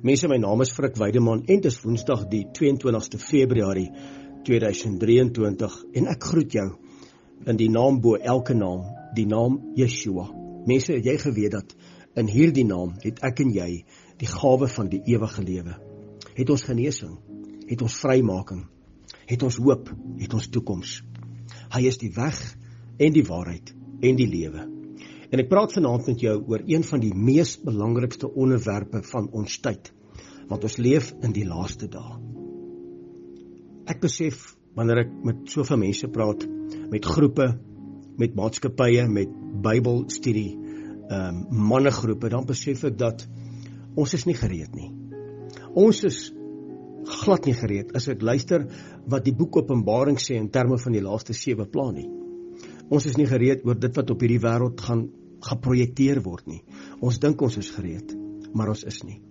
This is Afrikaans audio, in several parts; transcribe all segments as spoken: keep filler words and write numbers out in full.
Mense, my naam is Frik Weideman en dit is Woensdag die tweeëntwintigste Februarie tweeduisend drieëntwintig en ek groet jou in die naam bo elke naam, die naam Yeshua. Mense, het jy geweet dat in hierdie naam het ek en jy die gawe van die ewige lewe. Het ons genesing, het ons vrymaking, het ons hoop, het ons toekoms. Hy is die weg en die waarheid en die lewe. En ek praat vanaand met jou oor een van die mees belangrikste onderwerpe van ons tyd, want ons leef in die laaste dae. Ek besef, wanneer ek met soveel mense praat, met groepe, met maatskappye, met Bybelstudie, um, mannegroepe, dan besef ek dat ons is nie gereed nie. Ons is glad nie gereed, as ek luister wat die boek Openbaring sê in terme van die laaste sewe pla nie. Ons is nie gereed oor dit wat op hierdie wêreld gaan geprojekteer word nie. Ons dink ons is gereed, maar ons is nie.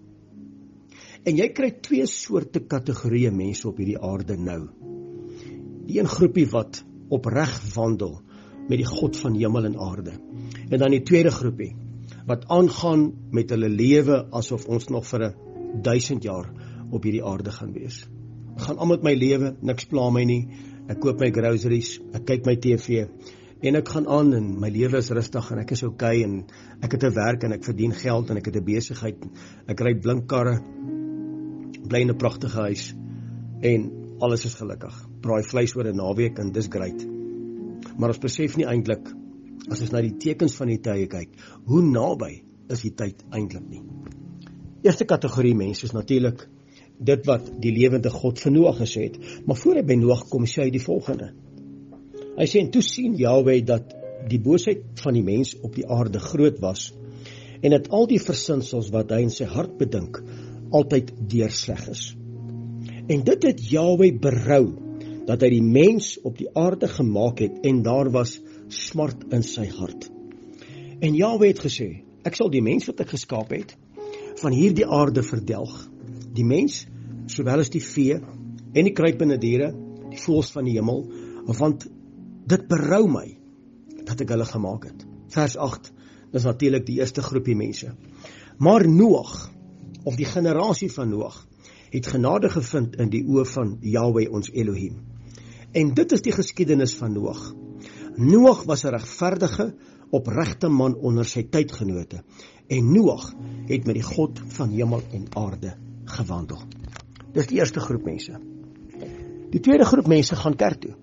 En jy kry twee soorte kategorieë mense op hierdie aarde nou. Die een groepie wat opreg wandel met die God van hemel en aarde. En dan die tweede groepie wat aangaan met hulle lewe asof ons nog vir 'n duisend jaar op hierdie aarde gaan wees. Ek gaan aan met my lewe, niks pla my nie. Ek koop my groceries, ek kyk my T V en ek gaan aan en my lewe is rustig en ek is okay en ek het 'n werk en ek verdien geld en ek het 'n besigheid. Ek ry blinkkarre, bly in 'n pragtige huis en alles is gelukkig. Braai vleis oor 'n naweek en dis great. Maar ons besef nie eintlik, as ons na die tekens van die tye kyk, hoe naby is die tyd eintlik nie. Eerste kategorie mense is natuurlik dit wat die lewende God vir Noag gesê het. Maar voor hy by Noag kom, sê hy die volgende. Hy sê, en toe sien Yahweh dat die boosheid van die mens op die aarde groot was, en dat al die versinsels wat hy in sy hart bedink, altyd deursleg is. En dit het Yahweh berou, dat hy die mens op die aarde gemaak het, en daar was smart in sy hart. En Yahweh het gesê, ek sal die mens wat ek geskaap het, van hierdie aarde verdelg. Die mens, sowel as die vee, en die kruipende diere, die voëls van die hemel, want dit berou my, dat ek hulle gemaak het. Vers agt, dis natuurlik die eerste groepie mense. Maar Noag, of die generasie van Noag, het genade gevind in die oë van Yahweh ons Elohim. En dit is die geskiedenis van Noag. Noag was 'n regverdige, opregte man onder sy tydgenote. En Noag het met die God van hemel en aarde gewandel. Dis die eerste groep mense. Die tweede groep mense gaan kerk toe.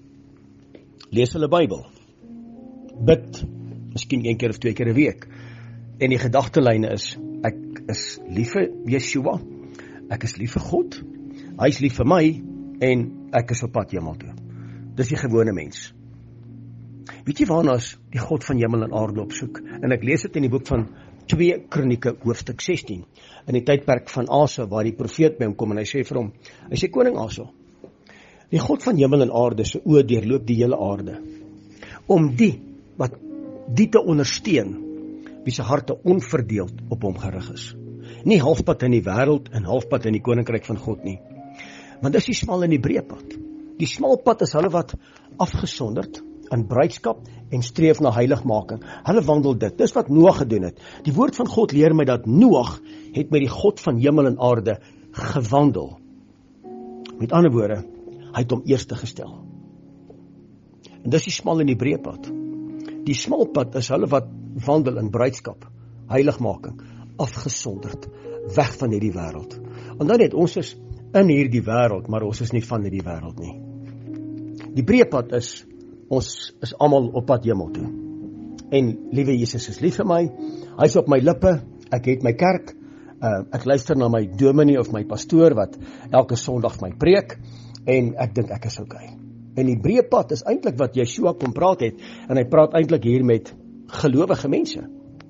Lees hulle Bybel. Bid, miskien een keer of twee keer 'n week. En die gedagtelyne is, ek is lief vir Yeshua, ek is lief vir God, hy is lief vir my, en ek is op pad hemel toe. Dis die gewone mens. Weet jy waarna is die God van hemel en aarde opsoek? En ek lees dit in die boek van twee Kronieke hoofstuk sestien, in die tydperk van Asa, waar die profeet by hom kom en hy sê vir hom, hy sê, koning Asa, die God van hemel en aarde se oë deurloop die hele aarde, om die, wat die te ondersteun, wie se harte onverdeeld op hom gerig is. Nie halfpad in die wêreld en halfpad in die koninkryk van God nie. Want dis die smal en die breë pad. Die smal pad is hulle wat afgesonderd in bruidskap en streef na heiligmaking. Hulle wandel dit. Dis wat Noag gedoen het. Die woord van God leer my dat Noag het met die God van hemel en aarde gewandel. Met ander woorde, hy het hom eerste gestel. En dis die smal en die breë pad. Die smal pad is hulle wat wandel in bruidskap, heiligmaking, afgesonderd, weg van hierdie wêreld. En dan het ons is in hierdie wêreld, maar ons is nie van hierdie wêreld nie. Die breë pad is, ons is almal op pad hemel toe. En liewe Jesus is lief vir my, hy is op my lippe, ek het my kerk, uh, ek luister na my dominee of my pastoor wat elke Sondag my preek, en ek dink ek is okay. En die breë pad is eintlik wat Yeshua kom praat het, en hy praat eintlik hier met gelowige mense.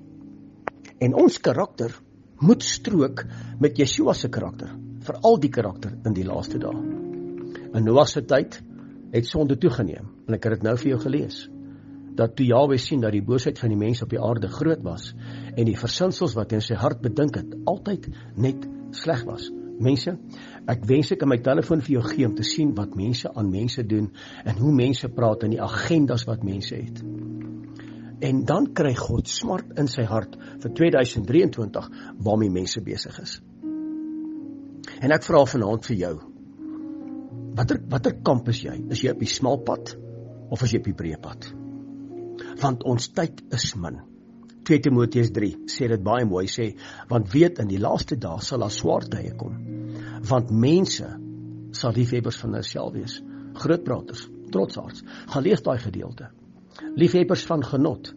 En ons karakter moet strook met Yeshua se karakter, veral die karakter in die laaste dae. In Noag se tyd het sonde toegeneem, en ek het dit nou vir jou gelees, dat toe Yahweh sien dat die boosheid van die mens op die aarde groot was, en die versinsels wat hy in sy hart bedink het, altyd net sleg was. Mense, ek wens ek in my telefoon vir jou gee om te sien wat mense aan mense doen, en hoe mense praat en die agendas wat mense het. En dan kry God smart in sy hart vir tweeduisend drieëntwintig waarmee mense besig is. En ek vra vanaand vir jou, watter, watter kamp is jy? Is jy op die smalpad, of is jy op die breë pad? Want ons tyd is min. twee Timoteus drie sê dit baie mooi, sê, want weet in die laaste dae sal daar swaar tye kom, want mense sal liefhebbers van hulself wees, grootpraters, trotsaards, gaan lees daai gedeelte, liefhebbers van genot,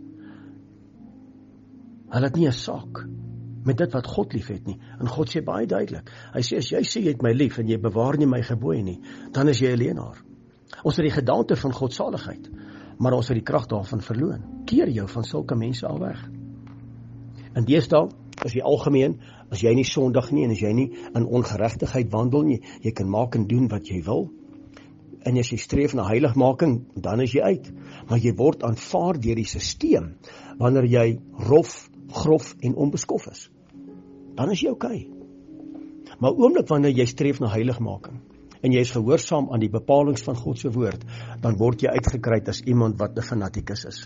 hulle het nie 'n saak met dit wat God lief het nie, en God sê baie duidelik, hy sê, as jy sê jy het my lief, en jy bewaar nie my gebooie nie, dan is jy 'n leienaar. Ons het die gedaante van godsaligheid, maar ons het die krag daarvan verloon. Keer jou van sulke mense al weg. In deesdae, as jy algemeen, as jy nie sondig nie, en as jy nie in ongeregtigheid wandel nie, jy kan maak en doen wat jy wil, en as jy streef na heiligmaking, dan is jy uit. Maar jy word aanvaar deur die sisteem, wanneer jy rof, grof en onbeskof is. Dan is jy oké. Maar oomblik wanneer jy streef na heiligmaking, en jy is gehoorsaam aan die bepalings van God se woord, dan word jy uitgekry as iemand wat 'n fanatikus is.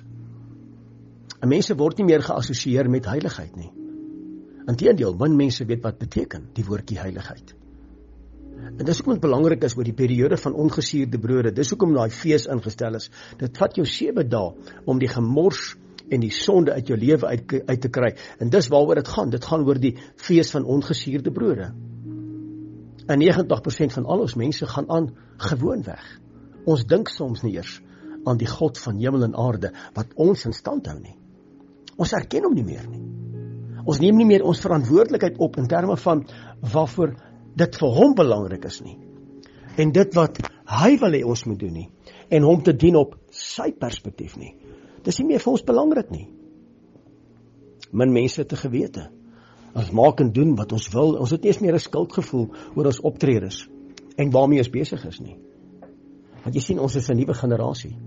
En mense word nie meer geassosieer met heiligheid nie. Inteendeel, min mense weet wat beteken die woordjie heiligheid. En dis hoekom dit belangrik is oor die periode van ongesuurde brode, dis hoekom daai fees ingestel is. Dit vat jou sewe dae om die gemors en die sonde uit jou lewe uit, uit te kry. En dis waaroor dit gaan. Dit gaan oor die fees van ongesuurde brode. En negentig persent van al ons mense gaan aan gewoon weg. Ons dink soms nie eers aan die God van hemel en aarde wat ons in stand hou nie. Ons erken hom nie meer nie. Ons neem nie meer ons verantwoordelikheid op in terme van waarvoor dit vir hom belangrik is nie. En dit wat hy wil hê ons moet doen nie. En hom te dien op sy perspektief nie. Dis nie meer vir ons belangrik nie. Min mense te gewete. Ons maak en doen wat ons wil. Ons het nie eens meer 'n skuldgevoel oor ons optredes en waarmee ons besig is nie. Want jy sien, ons is 'n nuwe generasie.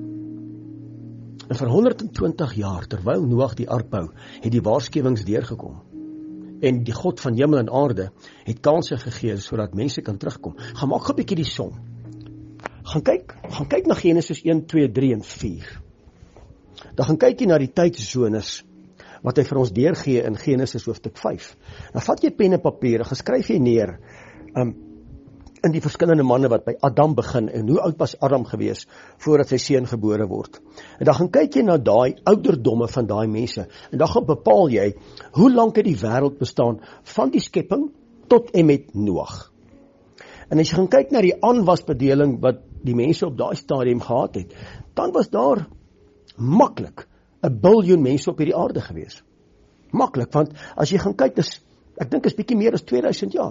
En vir honderd en twintig jaar, terwyl Noag die ark bou, het die waarskuwings deurgekom. En die God van hemel en aarde het kansse gegee sodat mense kan terugkom. Gaan maak 'n bietjie die som. Gaan kyk, gaan kyk na Genesis een, twee, drie en vier. Dan gaan kyk jy na die tydszones wat hy vir ons deurgee in Genesis hoofstuk vyf. Dan vat jy pen en papier, dan skryf jy neer um, in die verskillende manne wat by Adam begin, en hoe oud was Adam gewees voordat sy seun gebore word. En dan gaan kyk jy na daai ouderdomme van daai mense, en dan gaan bepaal jy, hoe lank het die wêreld bestaan, van die skepping tot en met Noag. En as jy gaan kyk na die aanwasbedeling wat die mense op daai stadium gehad het, dan was daar maklik 'n biljoen mense op hierdie aarde gewees. Maklik, want as jy gaan kyk, dis, ek dink is bietjie meer as tweeduisend jaar.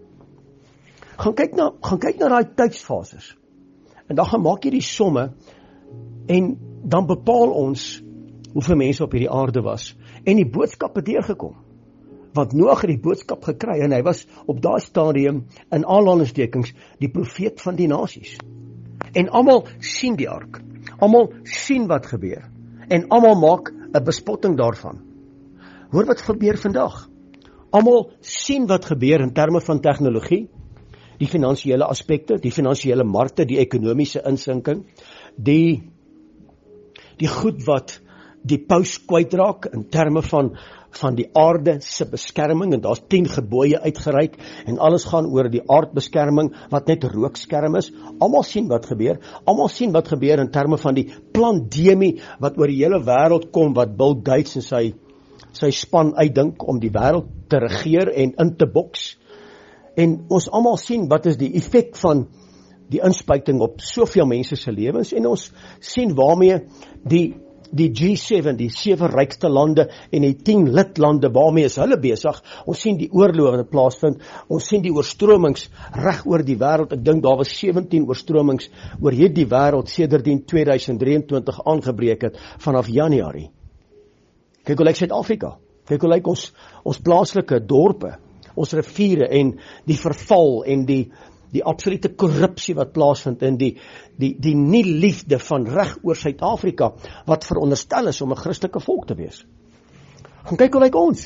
Gaan kyk na, gaan kyk na daai tydsfases. En dan gaan maak jy die somme, en dan bepaal ons hoeveel mense op hierdie aarde was. En die boodskap het deurgekom. Want Noag het die boodskap gekry, en hy was op daai stadium, in aanhalingstekens, die profeet van die nasies. En almal sien die ark. Almal sien wat gebeur. En almal maak 'n bespotting daarvan. Hoor wat gebeur vandag. Almal sien wat gebeur in terme van tegnologie, die finansiële aspekte, die finansiële markte, die ekonomiese insinking, die die goed wat die paus kwytraak in terme van van die aarde se beskerming, en daar's tien gebooie uitgereik, en alles gaan oor die aardbeskerming, wat net rookskerm is. Almal sien wat gebeur, almal sien wat gebeur in terme van die pandemie, wat oor die hele wêreld kom, wat Bill Gates en sy, sy span uitdink, om die wêreld te regeer en in te boks. En ons almal sien wat is die effek van die inspuiting op soveel mense se lewens, en ons sien waarmee die die G sewe, die sewe rykste lande en die tien lidlande, waarmee is hulle besig. Ons sien die oorloë wat plaasvind, ons sien die oorstromings reg oor die wêreld. Ek dink daar was sewentien oorstromings oor hierdie wêreld sedertdien tweeduisend drieëntwintig aangebreek het vanaf Januarie. Kyk hoe lyk Suid-Afrika. Kyk hoe lyk ons ons plaaslike dorpe, ons riviere, en die verval en die die absolute korrupsie wat plaasvind, en die, die, die nie liefde van reg oor Suid-Afrika, wat veronderstel is om 'n Christelike volk te wees. Gaan kyk hoe lyk ons.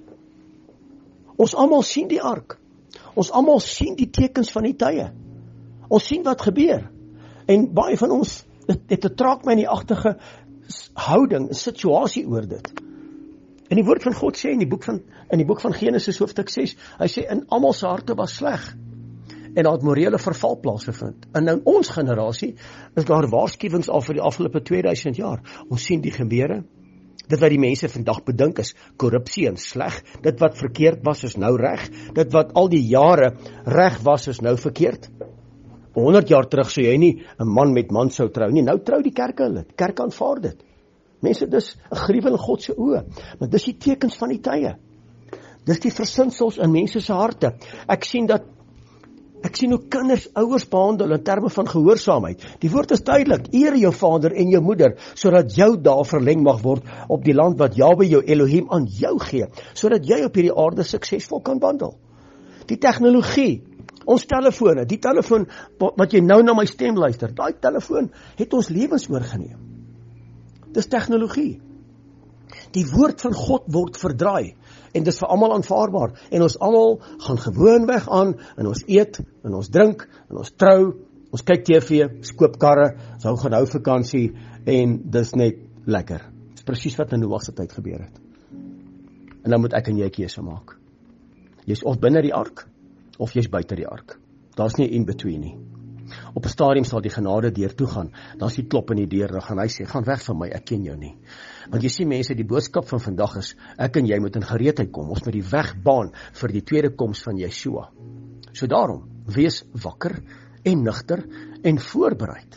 Ons almal sien die ark. Ons almal sien die tekens van die tye. Ons sien wat gebeur. En baie van ons, het, het 'n traak my in die agtige houding, 'n situasie oor dit. En die woord van God sê in die boek van, in die boek van Genesis hoofstuk ses, hy sê, in almal se harte was sleg. En daar het morele verval plaasgevind. En nou in ons generasie is daar waarskuwings al vir die afgelope tweeduisend jaar. Ons sien die gebeure. Dit wat die mense vandag bedink is korrupsie en sleg. Dit wat verkeerd was is nou reg. Dit wat al die jare reg was is nou verkeerd. honderd jaar terug sou jy nie 'n man met man sou trou nie. Nou trou die kerke hulle. Kerk aanvaar dit. Mense, dis 'n gruwel in God se oë. Maar dis die tekens van die tye. Dis die versinsels in mense se harte. Ek sien dat Ek sien hoe kinders ouers behandel in terme van gehoorsaamheid. Die woord is duidelik, eer jou vader en jou moeder, sodat jou dae verleng mag word op die land wat Jahwe jou Elohim aan jou gee, sodat jy op hierdie aarde suksesvol kan wandel. Die tegnologie, ons telefone, die telefoon wat jy nou na my stem luister, daai telefoon het ons lewens oorgeneem. Dis tegnologie. Die woord van God word verdraai. En dis vir almal aanvaarbaar. En ons almal gaan gewoonweg aan, en ons eet, en ons drink, en ons trou, ons kyk T V, skoop karre, ons hou gaan hou vakansie, en dis net lekker. Dis presies wat in Noag se tyd gebeur het. En dan moet ek en jy keuse maak. Jy's of binne die ark, of jy's buite die ark. Daar's nie in between nie. Op 'n stadium sal die genade deur toe gaan, dan is die klop in die deur, dan gaan hy sê, gaan weg van my, ek ken jou nie. Want jy sien mense, die boodskap van vandag is, ek en jy moet in gereedheid kom, ons moet die weg baan vir die tweede koms van Yeshua. So daarom, wees wakker en nugter en voorbereid.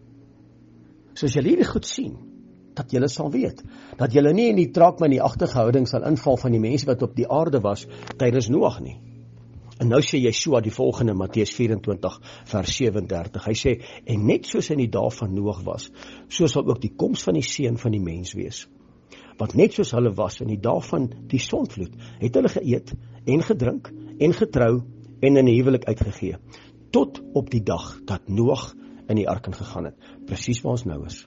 So as julle hierdie goed sien, dat julle sal weet, dat julle nie in die trak met die agtergehouding sal inval van die mense wat op die aarde was, tydens Noag nie. En nou sê Yeshua die volgende, Matteus vyf-en-twintig vers sewe-en-dertig, hy sê, en net soos in die dae van Noag was, so sal ook die koms van die seun van die mens wees. Want net soos hulle was in die dae van die sondvloed, het hulle geëet en gedrink en getrou en in 'n huwelik uitgegee, tot op die dag dat Noag in die ark ingegaan het, presies waar ons nou is.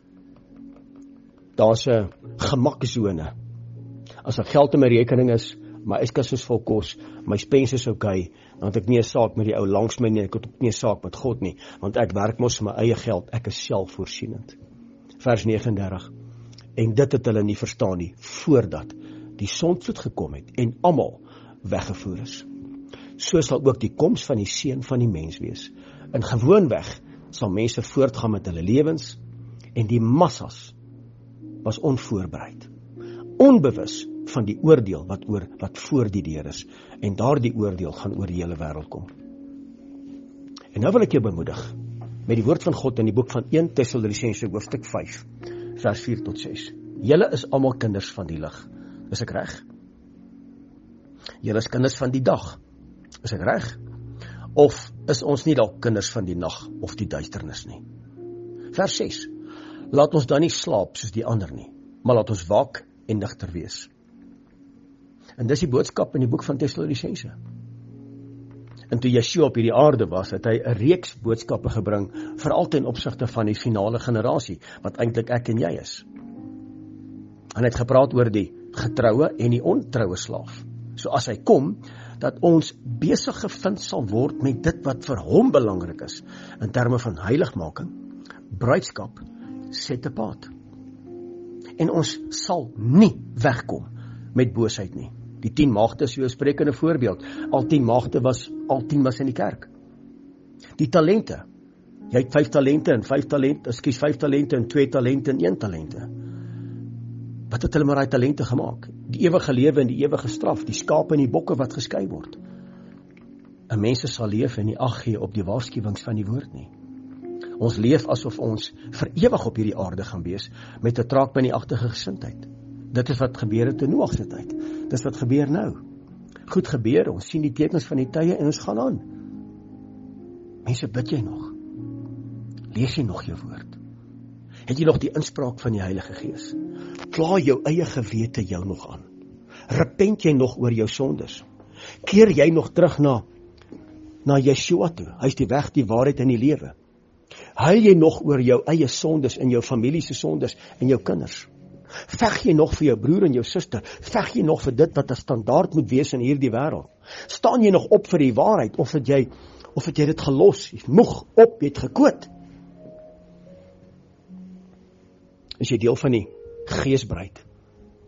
Daar's 'n gemaksone. As er geld in my rekening is, my yskas is vol kos, my spens is okay, dan het ek nie 'n saak met die ou langs my nie, ek het ook nie 'n saak met God nie, want ek werk mos vir my eie geld, ek is selfvoorsienend. Vers negenendertig, en dit het hulle nie verstaan nie, voordat die sondvloed gekom het, en almal weggevoer is. So sal ook die koms van die seun van die mens wees. In gewoonweg sal mense voortgaan met hulle lewens, en die massas was onvoorbereid, onbewus van die oordeel wat oor wat voor die deur is, en daardie oordeel gaan oor die hele wêreld kom. En nou wil ek jou bemoedig met die woord van God in die boek van eerste Tessalonisense hoofstuk vyf vers vier tot ses. Julle is almal kinders van die lig. Is ek reg? Julle is kinders van die dag. Is ek reg? Of is ons nie dalk kinders van die nag of die duisternis nie? Vers ses. Laat ons dan nie slaap soos die ander nie, maar laat ons waak en nugter wees. En dis die boodskap in die boek van Tessalonisense. En toe Yeshua op hierdie aarde was, het hy 'n reeks boodskappe gebring, veral ten opsigte van die finale generasie, wat eintlik ek en jy is. En hy het gepraat oor die getroue en die ontroue slaaf. So as hy kom, dat ons besig gevind sal word met dit wat vir hom belangrik is, in terme van heiligmaking, bruidskap, set apart. En ons sal nie wegkom met boosheid nie. Die tien maagde is so 'n sprekende voorbeeld. Al tien maagde was, al tien was in die kerk. Die talente. Jy het vyf talente en vyf talente, ekskuus, vyf talente en twee talente en een talente. Wat het hulle met daai talente gemaak? Die ewige lewe en die ewige straf, die skape en die bokke wat geskei word. En mense sal leef en nie ag gee op die waarskuwings van die woord nie. Ons leef asof ons vir ewig op hierdie aarde gaan wees, met 'n traagbynieagtige gesindheid. Dit is wat gebeur het in Noag se tyd. Dis wat gebeur nou. Goed gebeur, ons sien die tekens van die tye en ons gaan aan. Mense, bid jy nog? Lees jy nog jou woord? Het jy nog die inspraak van die Heilige Gees? Kla jou eie gewete jou nog aan? Repent jy nog oor jou sondes? Keer jy nog terug na, na Yeshua toe? Hy is die weg, die waarheid en die lewe. Huil jy nog oor jou eie sondes en jou familie se sondes en jou kinders? Veg jy nog vir jou broer en jou suster? Veg jy nog vir dit wat 'n standaard moet wees in hierdie wêreld? Staan jy nog op vir die waarheid, of het jy, of het jy dit gelos? Jy moeg op, jy het gekwoot. Is jy deel van die geesbruid?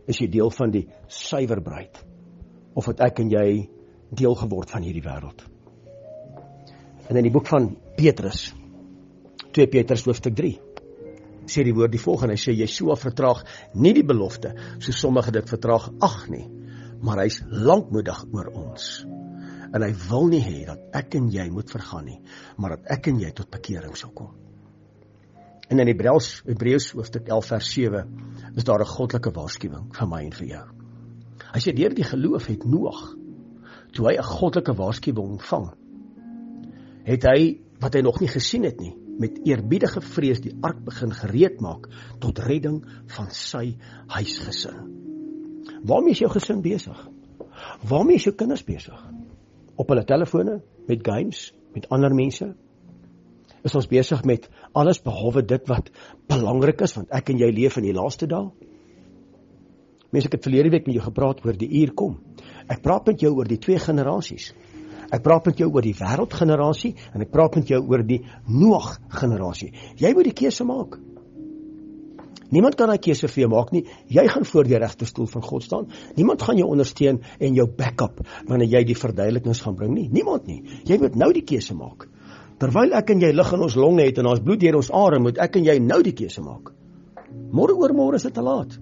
is jy deel van die suiwer bruid, of het ek en jy deel geword van hierdie wêreld? En in die boek van Petrus, twee Petrus hoofstuk drie, sê die woord die volgende, hy sê, Yeshua vertraag nie die belofte, so sommige dit vertraag ag nie, maar hy is lankmoedig oor ons. En hy wil nie hê dat ek en jy moet vergaan nie, maar dat ek en jy tot bekering sal kom. En in Hebreërs, Hebreërs hoofstuk elf vers sewe, is daar 'n goddelike waarskuwing vir my en vir jou. Hy sê, deur die geloof het Noag, toe hy 'n goddelike waarskuwing ontvang, het hy, wat hy nog nie gesien het nie, met eerbiedige vrees die ark begin gereed maak, tot redding van sy huisgesin. Waarmee is jou gesin besig? Waarmee is jou kinders besig? Op hulle telefone, met games, met ander mense? Is ons besig met alles behalwe dit wat belangrik is, want ek en jy leef in die laaste dae? Mense, ek het verlede week met jou gepraat oor die uur kom. Ek praat met jou oor die twee generasies. Ek praat met jou oor die wêreldgenerasie, en ek praat met jou oor die Noag generasie. Jy moet die keuse maak. Niemand kan daai keuse vir jou maak nie. Jy gaan voor die regte stoel van God staan. Niemand gaan jou ondersteun en jou backup wanneer jy die verduidelikings gaan bring nie. Niemand nie. Jy moet nou die keuse maak. Terwyl ek en jy lig in ons longe het en ons bloed deur ons are, moet ek en jy nou die keuse maak. Môre oor môre is dit te laat.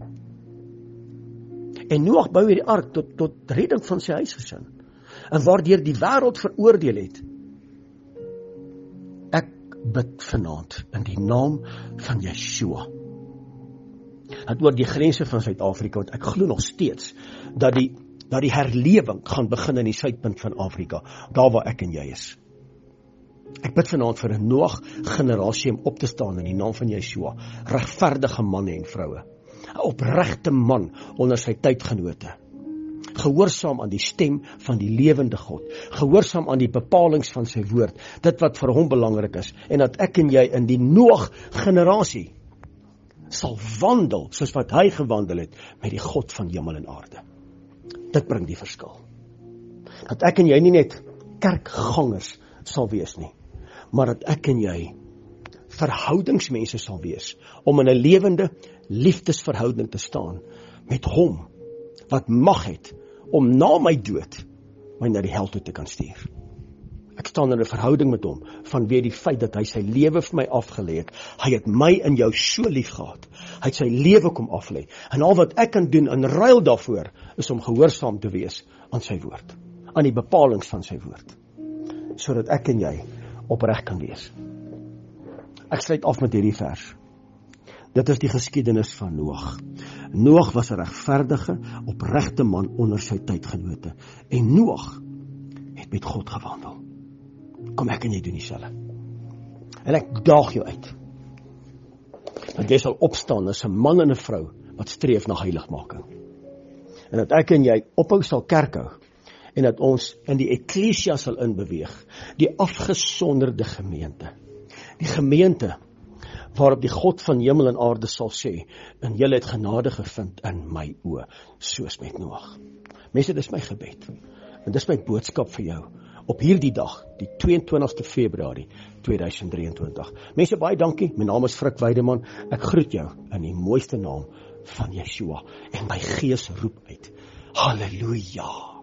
En Noag bou hierdie ark tot tot redding van sy huisgesin. En waardeur die wêreld veroordeel het. Ek bid vanaand in die naam van Yeshua. Dat oor die grense van Suid-Afrika, want ek glo nog steeds dat die dat die herlewing gaan begin in die suidpunt van Afrika, daar waar ek en jy is. Ek bid vanaand vir 'n Noag generasie om op te staan in die naam van Yeshua, regverdige manne en vroue, 'n opregte man onder sy tydgenote, gehoorsaam aan die stem van die lewende God, gehoorsaam aan die bepalings van sy woord, dit wat vir hom belangrik is, en dat ek en jy in die Noag generasie sal wandel, soos wat hy gewandel het, met die God van hemel en aarde. Dit bring die verskil. Dat ek en jy nie net kerkgangers sal wees nie, maar dat ek en jy verhoudingsmense sal wees, om in 'n lewende liefdesverhouding te staan, met hom, wat mag het, om na my dood, my na die hel toe te kan stuur. Ek staan in 'n verhouding met hom, vanweë die feit dat hy sy lewe vir my afgelê het. Hy het my en jou so lief gehad. Hy het sy lewe kom aflê. En al wat ek kan doen in ruil daarvoor, is om gehoorsaam te wees aan sy woord, aan die bepalings van sy woord, sodat ek en jy opreg kan wees. Ek sluit af met hierdie vers. Dit is die geskiedenis van Noag. Noag was 'n regverdige, opregte man onder sy tydgenote. En Noag het met God gewandel. Kom ek en jy doen dieselfde. En ek daag jou uit, dat jy sal opstaan as 'n man en 'n vrou wat streef na heiligmaking. En dat ek en jy ophou sal kerk hou, en dat ons in die eklesia sal inbeweeg, die afgesonderde gemeente. Die gemeente waarop die God van hemel en aarde sal sê, en julle het genade gevind in my oë, soos met Noag. Mense, dis my gebed, en dis my boodskap vir jou, op hierdie dag, die twee en twintigste Februarie tweeduisend drieëntwintig. Mense, baie dankie, my naam is Frik Weideman, ek groet jou in die mooiste naam van Yeshua, en my gees roep uit, Halleluja!